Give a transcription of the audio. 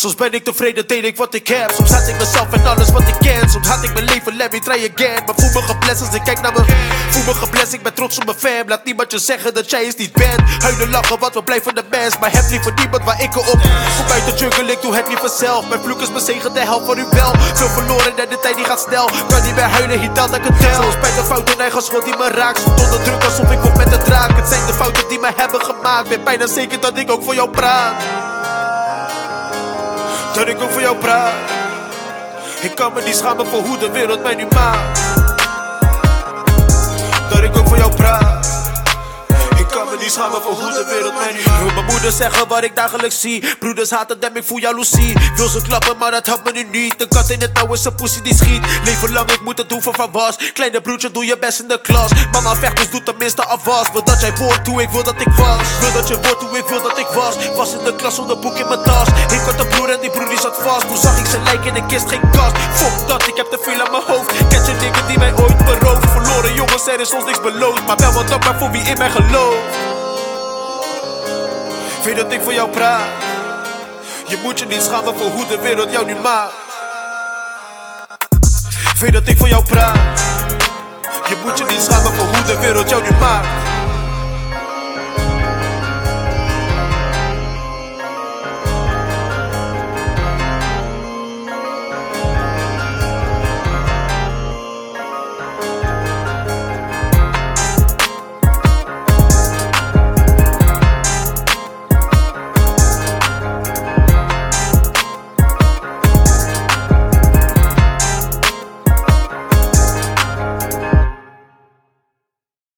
Soms ben ik tevreden, deed ik wat ik heb. Soms haat ik mezelf en alles wat ik ken. Soms haat ik mijn leven, let me try again. Maar voel me geblest als ik kijk naar me. Voel me geblest, ik ben trots op mijn fam. Laat niemand je zeggen dat jij eens niet bent. Huilen, lachen, want we blijven de best. Maar heb liever niemand waar ik op. Kom uit de jungle, ik doe het liever zelf. Mijn vloek is mijn zegen, de helft van u wel. Veel verloren en de tijd die gaat snel. Kan niet meer huilen, hier dat ik het tel. Soms bij de fouten, eigen schuld die me raakt. Soms onder druk alsof ik op met de draak. Het zijn de fouten die me hebben gemaakt. Ben bijna zeker dat ik ook voor jou praat. Dat ik ook voor jou praat. Ik kan me niet schamen voor hoe de wereld mij nu maakt. Dat ik ook voor jou praat. Ik kan me niet schamen voor hoe de wereld mij nu maakt. Ik wil mijn moeder zeggen wat ik dagelijks zie. Broeders haten hem, ik voel jaloezie. Wil ze klappen, maar dat helpt me nu niet. De kat in het nauw is een pussy die schiet. Leven lang, ik moet het doen voor van was. Kleine broertje, doe je best in de klas. Mama vecht, dus doe tenminste afwas. Wil dat jij wordt hoe ik wil dat ik was. Wil dat je wordt hoe ik wil dat ik was. Was in de klas zonder boek in mijn tas. Ik had een broer en die broer die zat vast. Toen zag ik zijn lijk in de kist, geen kast. Fuck dat, ik heb te veel aan mijn hoofd. Ken je dingen die mij ooit berooft. Verloren jongens, er is ons niks beloofd. Maar wel wat dankbaar voor wie in mij gelooft. Weet dat ik voor jou praat. Je moet je niet schamen voor hoe de wereld jou nu maakt. Weet dat ik voor jou praat. Je moet je niet schamen voor hoe de wereld jou nu maakt.